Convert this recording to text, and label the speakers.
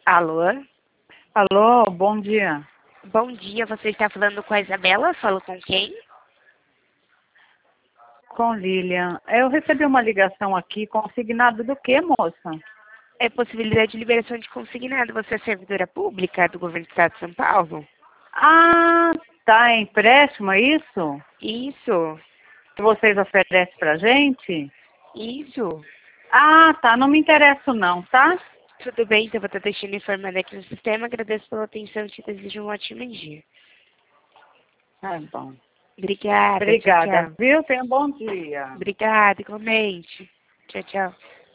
Speaker 1: Alô?
Speaker 2: Alô, bom dia.
Speaker 1: Bom dia, você está falando com a Isabela? Falo com quem?
Speaker 2: Com Lilian. Eu recebi uma ligação aqui, consignado do quê, moça?
Speaker 1: É possibilidade de liberação de consignado. Você é servidora pública do governo do estado de São Paulo?
Speaker 2: Ah, tá, é empréstimo, é isso?
Speaker 1: Isso,
Speaker 2: Que vocês oferecem pra gente?
Speaker 1: isso.
Speaker 2: Ah, tá, não me interesso não, tá?
Speaker 1: Tudo bem, então vou estar deixando informado aqui no sistema. Agradeço pela atenção e te desejo um ótimo dia.
Speaker 2: Tá bom.
Speaker 1: Obrigada, tchau,
Speaker 2: Obrigada,
Speaker 1: tchau.
Speaker 2: viu? Tenha um bom dia.
Speaker 1: Obrigada, igualmente. Tchau, tchau.